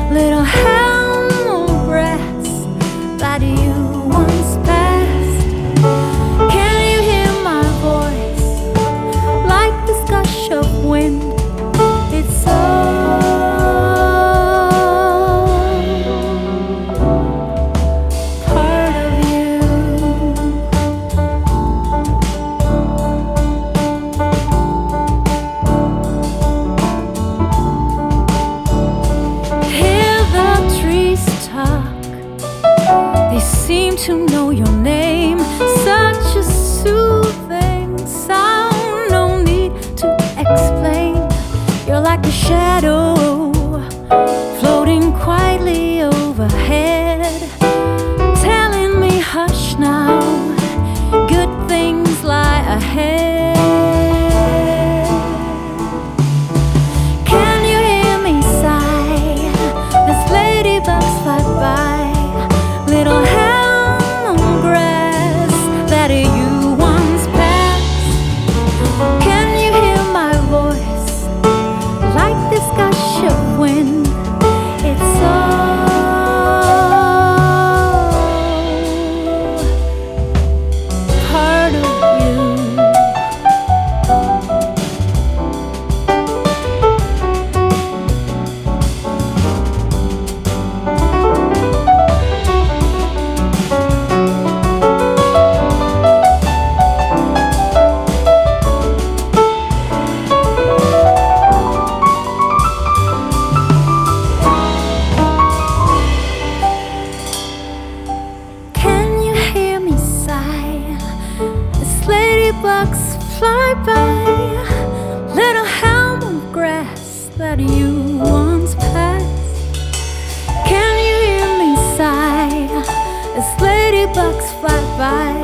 little helm of grass that you once passed. Can you hear my voice like this gush of wind? It's part of you. Hear the trees talk, they seem to know your name. Such a soothing sound, no need to explain. You're like a shadow floating quietly overhead, telling me hush now, good things lie ahead. Can you hear me sigh as ladybugs fly by, little helm of grass that you once passed? Can you hear my voice like this gush of wind? It's part of you. Can you hear me sigh as ladybugs fly by, little helm of grass that you once passed? Can you hear me sigh as ladybugs fly by?